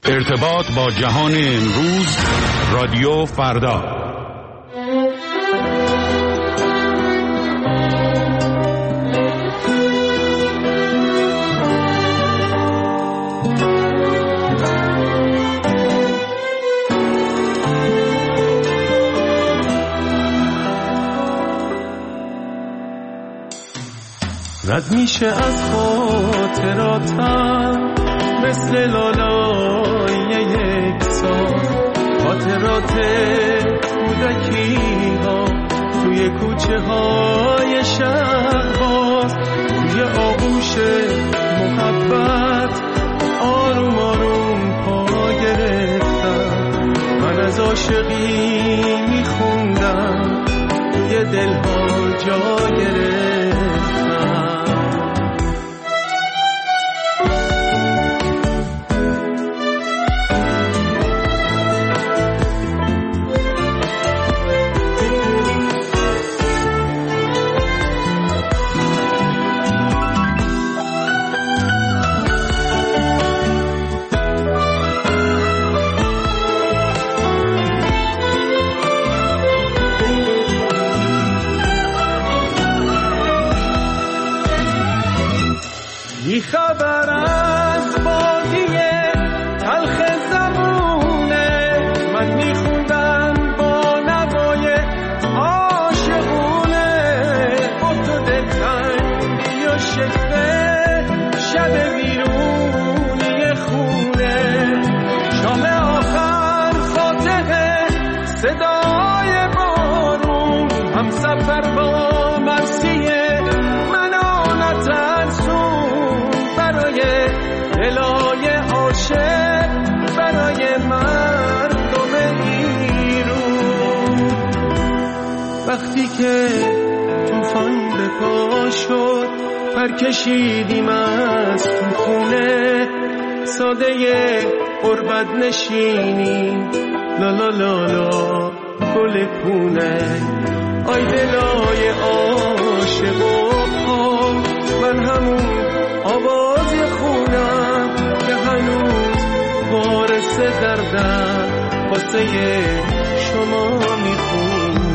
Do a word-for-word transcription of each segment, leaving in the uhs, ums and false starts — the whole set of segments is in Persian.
ارتباط با جهان امروز، رادیو فردا. رد میشه از خاطراتم مثل لالای یک سال، خاطرات کودکی ها توی کوچه های شهر باز، توی آغوش محبت آروم آروم پا گرفتم. من از عاشقی میخوندم توی دلها جا گرفتم. بی خبر از بادیه تلخ زمونه، من میخوندم با نوای عاشقونه. با تو دلتنگی و شکوه شب ویرونی خونه، شام آخر فاتحه صدای بارون، هم سفر با مرسیه منانت ارزون برای دلای عاشق، برای مردم ایرون. وقتی که طوفان به پا شد پر کشیدیم از تو خونه، ساده قربت نشینیم لا لا لا لا گل پونه. آی دلای عاشق و پا، من همون آواز خونم که هنوز وارث دردم واسه شما میخونم.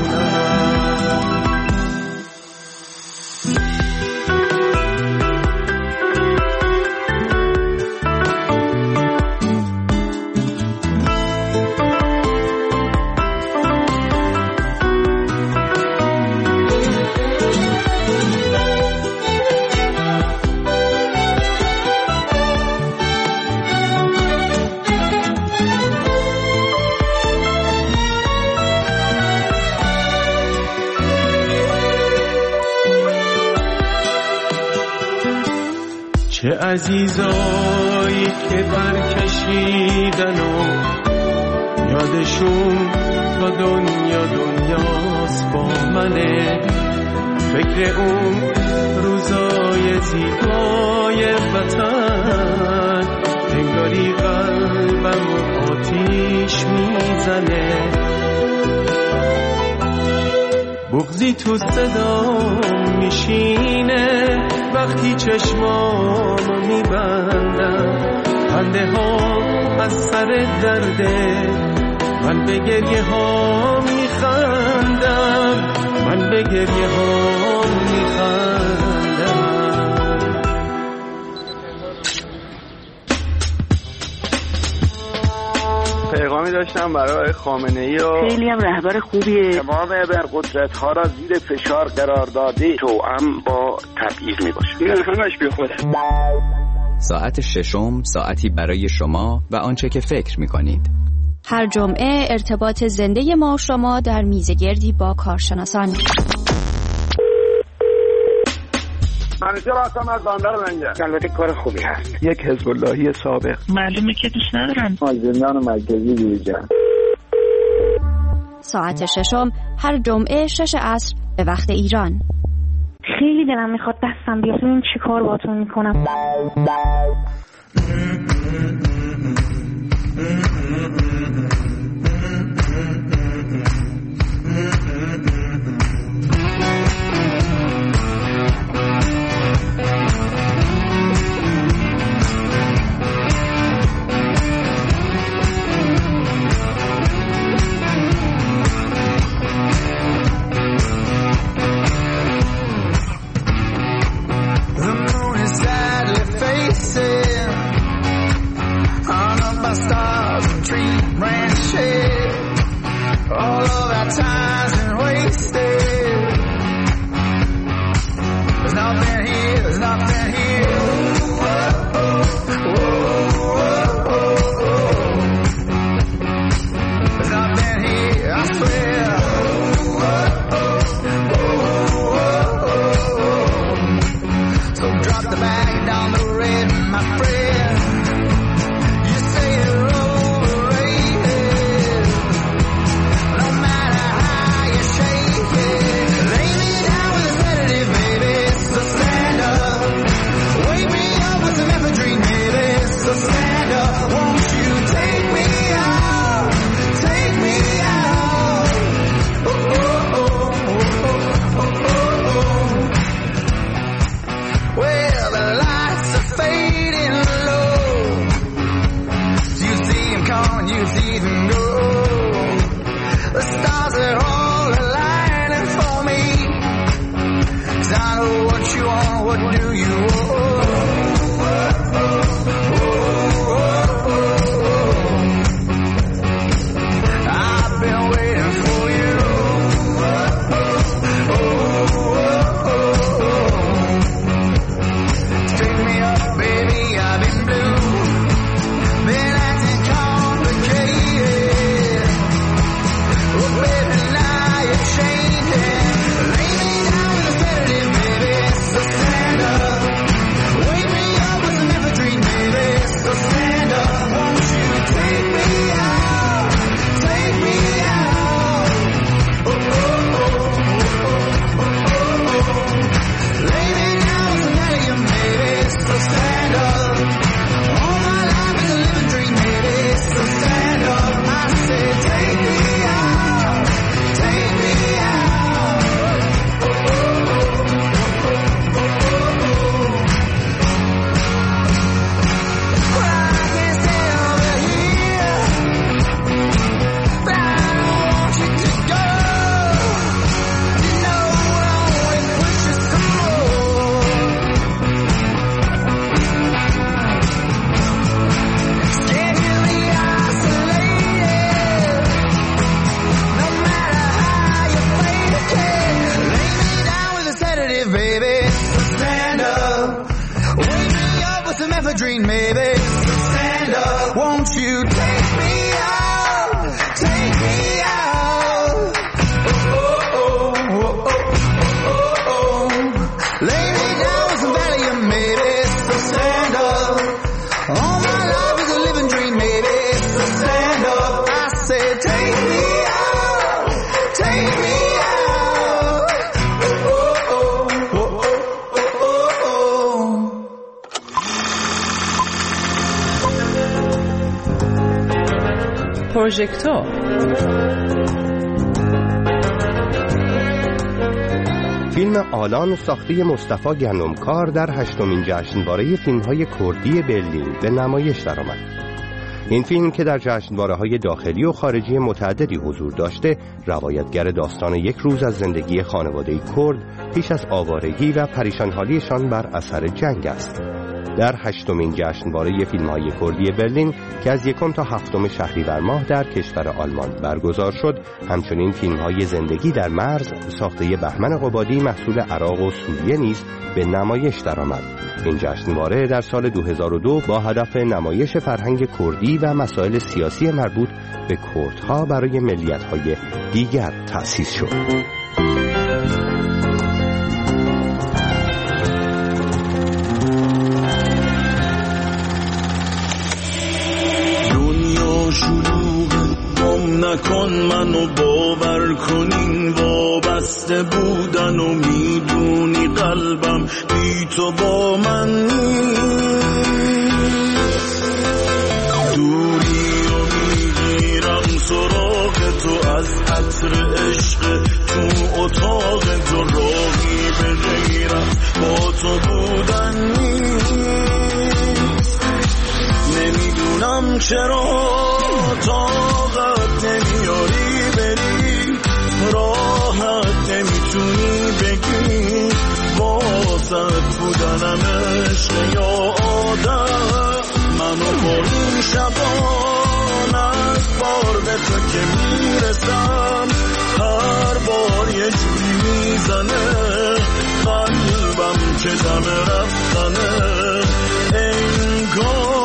چه عزیزایی که برکشیدن و یادشون تا دنیا دنیاست با منه. فکر اون روزای زیبای وطن، انگاری قلبم آتیش میزنه. بغضی تو صدام میشینه وقتی چشمامو میبندم. خنده ها از سر درده، من به گریه ها میخندم، من به گریه ها میخندم. پیغامی داشتم برای خامنه‌ای و خیلی هم رهبر خوبیه. تمام ابرقدرت‌ها را زیر فشار قرار داده، توأم با تبعیض میباشه. این همش بی خوده. ساعت ششم، ساعتی برای شما و آنچه که فکر میکنید. هر جمعه ارتباط زنده ما شما در میزگردی با کارشناسان. منیجر هستم از بندر منجر. البته کار خوبی هست. یک حزب اللهی سابق. معلومه که دوست ندارن. زندان مرکزی بیرجن. ساعت ششم هر جمعه شش عصر به وقت ایران. خیلی دلم میخواد دستم بیاد این چی کار باتون میکنم. loved by stars and tree branches. All of our time's been wasted. There's nothing here, there's nothing here. Whoa, whoa, whoa, whoa. There's nothing here, I swear. Drop the bag down the red, my friend. You say you're overrated. No matter how you shake it, lay me down with a sedative, baby. So stand up. Wake me up with some ephedrine, baby. So stand up. Won't you take me out? Take me out. Oh, oh, oh, oh, oh, oh, oh. Well, the lights are fading low. You see them come and you see them go. The stars are all aligning for me. 'Cause I know what you want, what do you want? I've been waiting for you. Take me up, baby, I've been blue. Been acting complicated. Oh, baby, now you're changing. Lay me down with a sedative, baby. So stand up. Wake me up with some ephedrine, baby. So stand up. Won't you take me out? Take me out. Oh, oh, oh, oh, oh, oh, oh. Lay me down with some Valium, baby. So stand up. All my life is a living dream, baby. So stand up. I say, take me out. Take me out. Oh, oh, oh, oh, oh, oh. Well, I can't stay over here. But I don't want you to go. You know I will always push you some more. Can't you be isolated? No matter how you fake it. Lay me down with a sedative, baby. So stand up. Wake me up with some ephedrine, baby. So stand up. Won't you take me out? Take me out. Oh, oh, oh, oh, oh, oh, oh. Lay me down with some Valium, baby. So stand up. All my life is a living dream, baby. So stand up. I say, take me out. Take me out. Oh, oh, oh, oh, oh, oh, oh. پروژکتور فیلم آلان ساخته مصطفی گندمکار در هشتمین جشنواره فیلم‌های کردی برلین به نمایش درآمد. این فیلم که در جشنواره‌های داخلی و خارجی متعددی حضور داشته، روایتگر داستان یک روز از زندگی خانواده کرد پیش از آوارگی و پریشان‌حالیشان بر اثر جنگ است. در هشتمین جشنواره فیلم‌های کردی برلین که از یکم تا هفتم شهریور ماه در کشور آلمان برگزار شد، همچنین فیلم‌های زندگی در مرز ساخته بهمن قبادی محصول عراق و سوریه نیز به نمایش درآمد. این جشنواره در سال دو هزار و دو با هدف نمایش فرهنگ کردی و مسائل سیاسی مربوط به کردها برای ملیت‌های دیگر تأسیس شد. نکن منو باور کنین وابسته بودن و میدونی قلبم بی تو با من نیست. دوری و میگیرم سراغ تو از عطر عشق تو اتاق تو، راهی به غیرم با تو بودن نیست. نمیدونم چرا طاقت نمیاری بری، راحت نمیتونی بگی واسط بودنم عشق یا آدم. منو خورد شبان از بار به تو که میرسم هر بار یه جوری میزنه قلبم که دم رفتنه انگار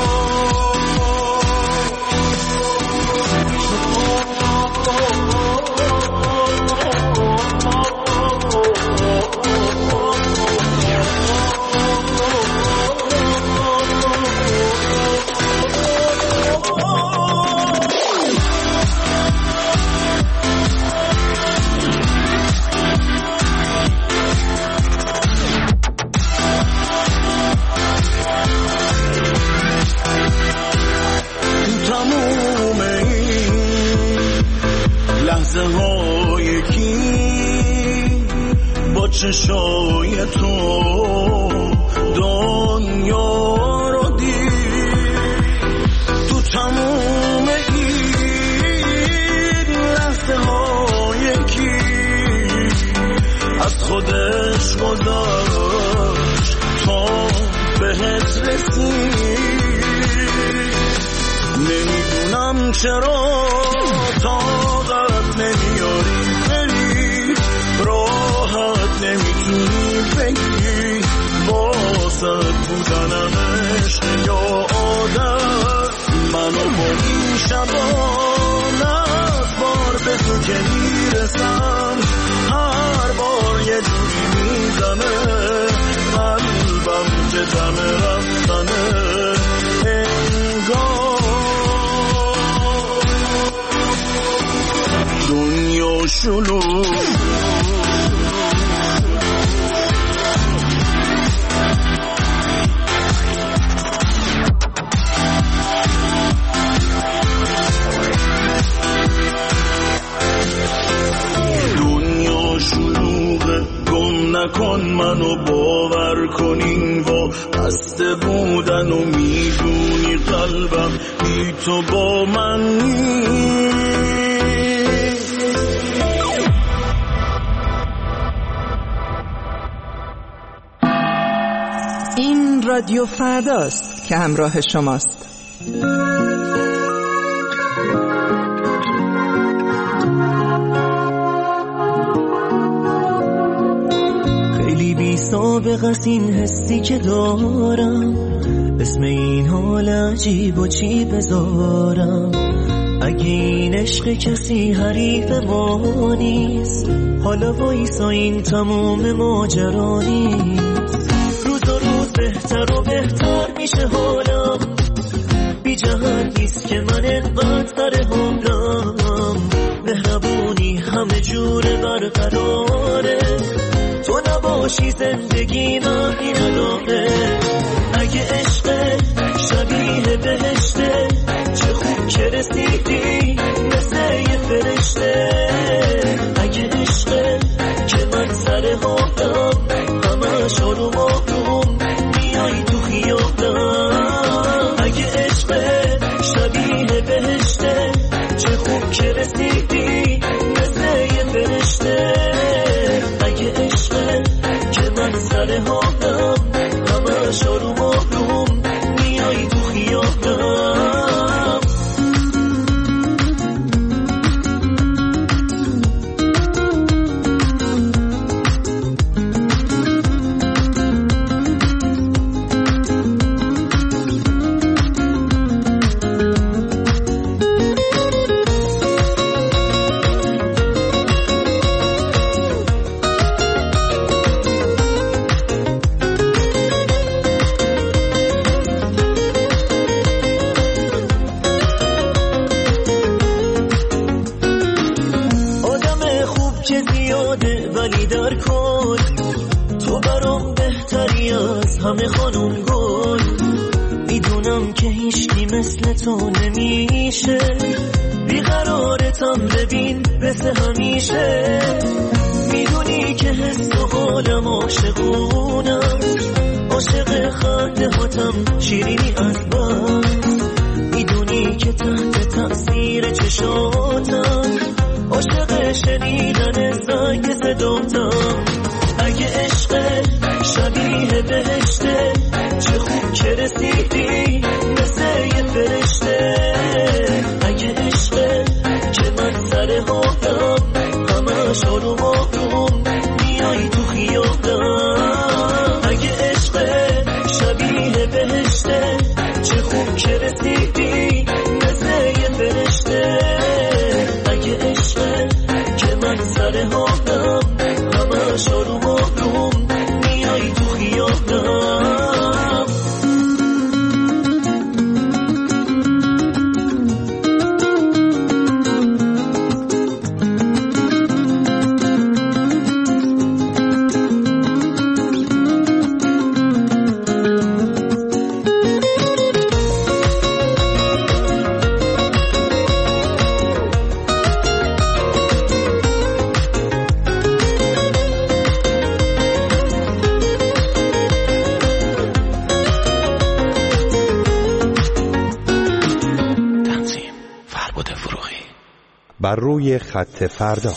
لحظه های کی با چشای تو دنیا رو دید تو تموم این لحظه های کی از خودش گذاشت تا بهت رسید نمیدونم چرا طاقت نمیاری بری راحت نمیتونی بگی واسد بودنم عشق یا عادت منو با این شبان از بار به تو که میرسم هر بار یه جوری میزنه قلبم که دم رفتنه انگار دنیا شلوغ دنیا شلوغه گم نکن منو باور کنین و بسته بودن و میدونی قلبم بی تو با من نیست این رادیو فرداست که همراه شماست. خیلی بی سابقه است این حسی که دارم اسم این حال عجیب و چی بذارم اگه این عشق کسی حریف ما نیست حالا وایسا این تموم ماجرا نیست روز و روز بهتر و بهتر میشه حالم بی جهت نیست که من انقدر سر حالم مهربونی همه جور برقراره تو نباشی زندگی معنی نداره اگه عشق شبیه بهشته چه خوب که رسیدی مثل یه فرشته اگه عشق که من سر حالم همش آروم آروم میای تو خیابم اگه عشق شبیه بهشته چه خوب که رسیدی مثل یه فرشته اگه عشق که من سر حالم همش آروم آروم میای تو خیابم همه خانم گل میدونم که هیچکی مثل تو نمیشه بیقرارتم ببین مثل همیشه میدونی که حس و حالم عاشقونم عاشق خنده هاتم شیرینی از بس میدونی که تحت تأثیر چشاتم عاشق شنیدن زنگ صداتم اگه عشق شبیه بهشته چه خوب که رسیدی مثل یه بر روی خط فردا.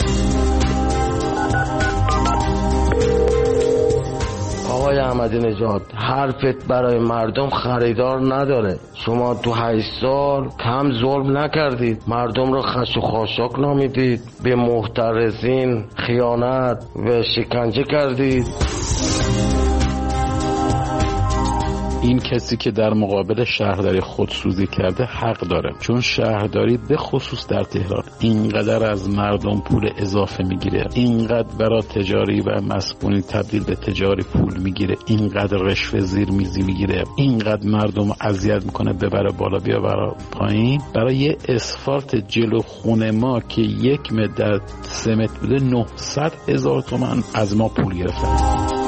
آقای احمدی نژاد، حرفت برای مردم خریدار نداره. شما تو هشت سال کم ظلم نکردید، مردم رو خش و خاشاک نامیدید، به محترزین خیانت و شکنجه کردید. این کسی که در مقابل شهرداری خودسوزی کرده حق داره، چون شهرداری به خصوص در تهران اینقدر از مردم پول اضافه میگیره، اینقدر برای تجاری و مسکونی تبدیل به تجاری پول میگیره، اینقدر رشوه زیر میزی میگیره، اینقدر مردم اذیت میکنه ببره بالا بیاره پایین. برای یه اسفالت جلو خونه ما که یک متر در سه متر بوده نهصد هزار تومان از ما پول گرفتن.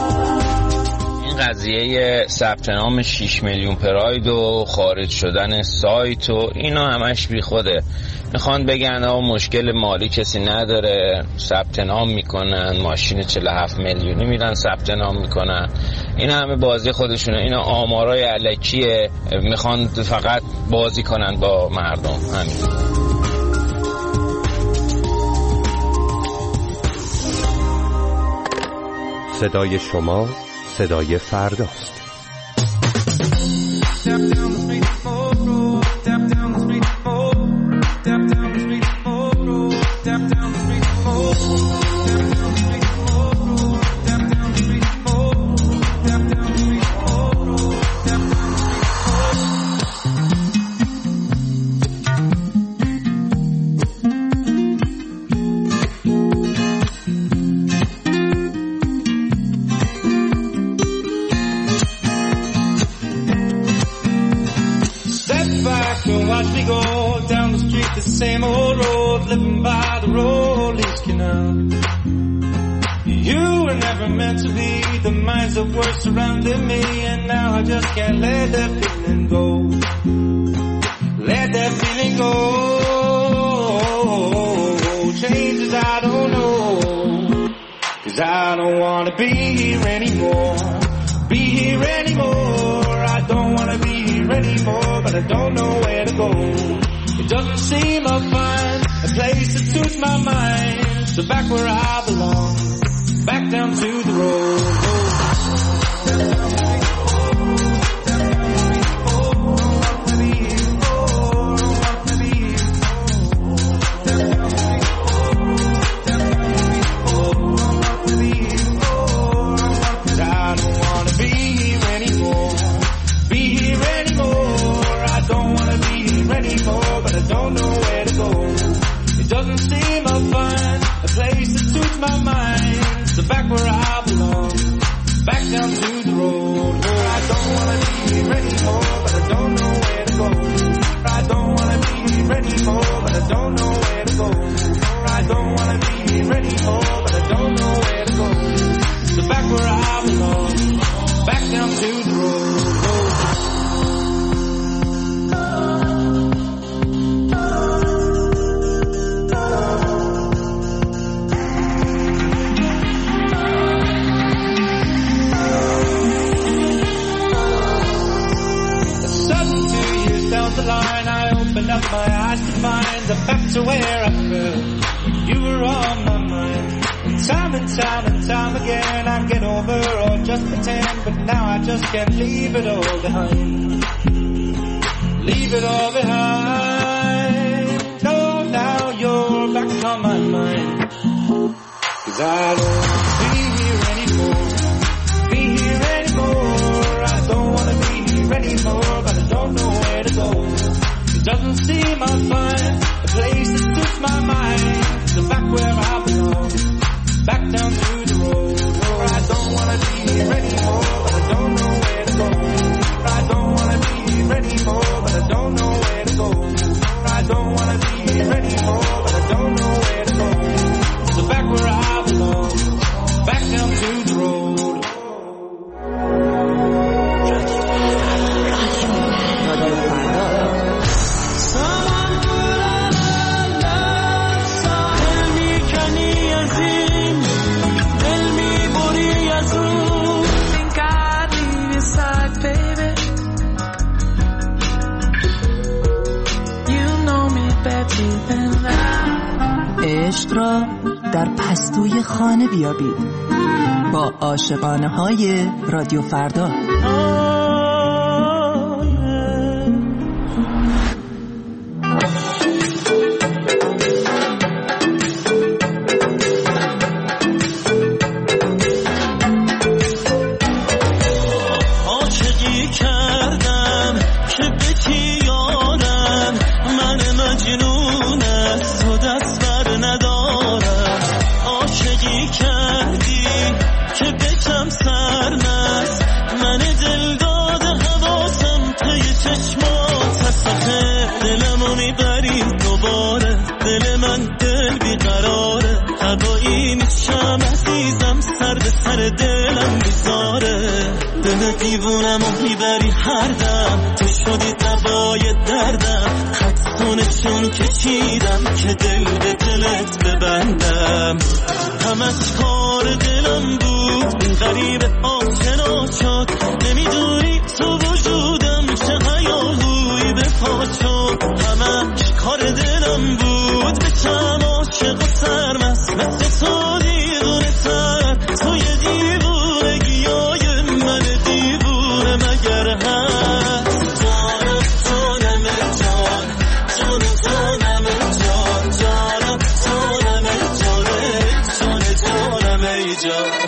قضیه ثبت نام شش میلیون پراید و خارج شدن سایت و اینا همش بی خوده. میخوان بگن آقا مشکل مالی کسی نداره، ثبت نام میکنن، ماشین چهل و هفت میلیونی میرن ثبت نام میکنن. اینا همه بازی خودشونه، اینا آمارای الکیه، میخوان فقط بازی کنن با مردم. همین. صدای شما صدای فرداست. Watch me go down the street, the same old road, living by the Rollies Canal. You were never meant to be the minds that were surrounding me, and now I just can't let that feeling go. Let that feeling go. Changes I don't know, 'cause I don't wanna be here anymore. Be here anymore. I don't wanna be here anymore, but I don't know where to go. It doesn't seem I'll find a place that suits my mind. So back where I belong, back down to the road. Don't know where to go. It doesn't seem I'll find a place that suits my mind. So back where I belong, back down to the road. Oh, I don't wanna be here anymore, but I don't know where to go. I don't wanna be here anymore, but I don't know where to go. I don't wanna be here anymore, but I don't know where to go. So back where I belong, back down to the road. The line, I opened up my eyes to find I'm back to where I felt you were on my mind. And time and time and time again I get over or just pretend, but now I just can't leave it all behind. Leave it all behind. No, now you're back on my mind. 'Cause I don't wanna be here anymore. Be here anymore. I don't wanna be here anymore, but I don't know where to go. It doesn't seem I'll find a place that suits my mind. So back where I belong, back down to the road. Oh, I don't wanna be here anymore, but I don't know where to go. I don't wanna be here anymore, but I don't know where to go. I don't wanna be here anymore, but I don't know where to go. So back where I belong, back down to the road. Better than that. عشق را در پستوی خانه بیابید با عاشقانه های رادیو فردا. دلم بیزاره دل دیوونم و میبری هر دم تو شدی دوای دردم خطونه چون کشیدم که دل به دلت ببندم همش کار دلم بود این غریب آشنا شد نمیدونی تو وجودم چه هیاهوی به پا شد همش کار دلم بود بشم عاشق و سرمست مثل تو دیوونه تر تو یه دیوونگی های من دیوونه مگر هست جانم جانم جان جانم جانم جان جانم جانم جان جان جانم ای جان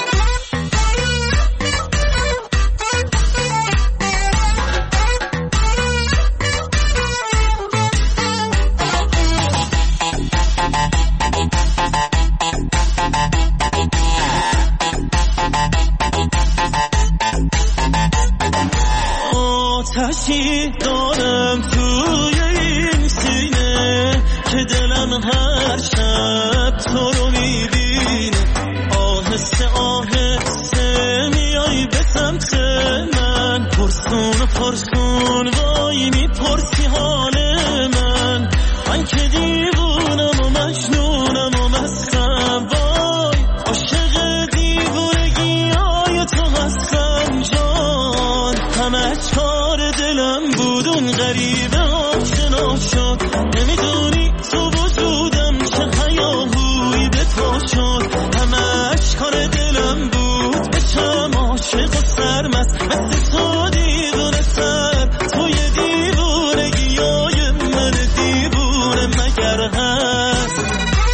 آتشی دارم توی این سینه که دلم هر شب تو رو میبینه آهسته آهسته میای به سمت من پرسون و پرسون وای میپرسی حال من من که دیوونم و مجنونم و مستم وای عاشق دیوونگی های تو هستم جان همه کار دلم بود اون غریبه آشنا شد نمیدونی تو وجودم چه هیاهوی به پا شد همش کار دلم بود بشم عاشق و سرمست مثل تو دیوونه سر توی دیوونگی های من دیوونه مگر هست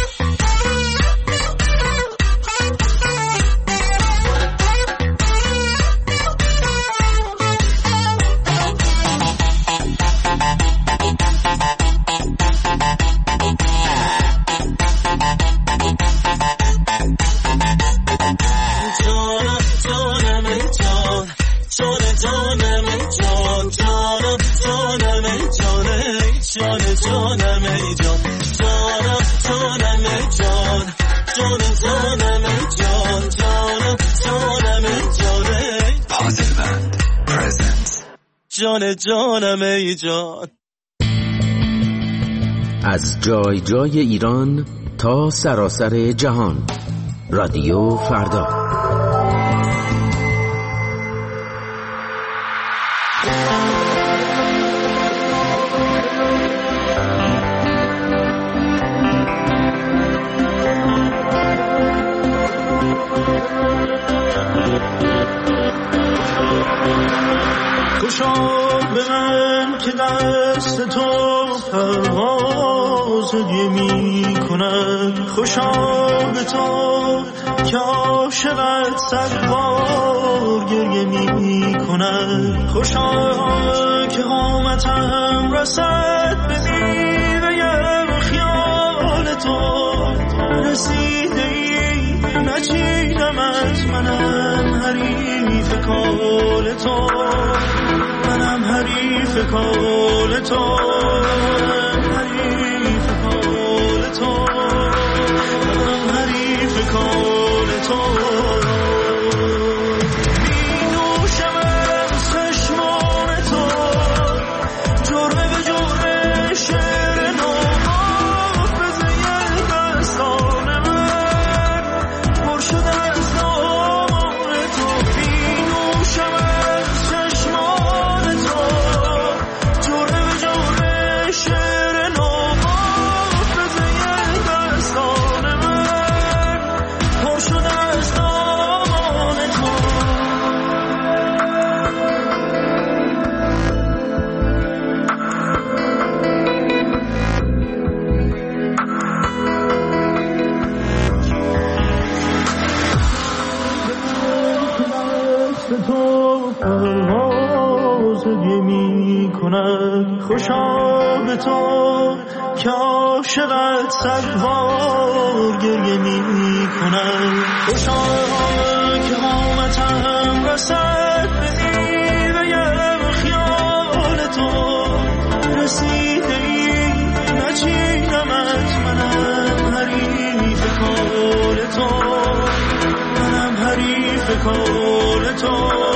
جان جانم ای جان. از جای جای ایران تا سراسر جهان رادیو فردا. خوشا به من که دست تو پرواز دیگه می کنن خوشا به تو که عاشقت صد بار گریه می کنن خوشا که قامتم رسد به میوه خیال تو رسیده ای نچیدمت منم حریف کال تو منم حریف کال تو حریف کال تو منم حریف کال تو می نوشم از چشمان تو جرمه به جرمه شعر نو حافظه دستان من پر شده از نام تو می نوشم از چشمان تو جرمه به جرمه اشار تو که عاشقت صدبار گریه می کنم. خوشحال که قامتم رسد به نیوه خیال تو رسیده ای نچینمت. منم حریف کار تو، منم حریف کار تو.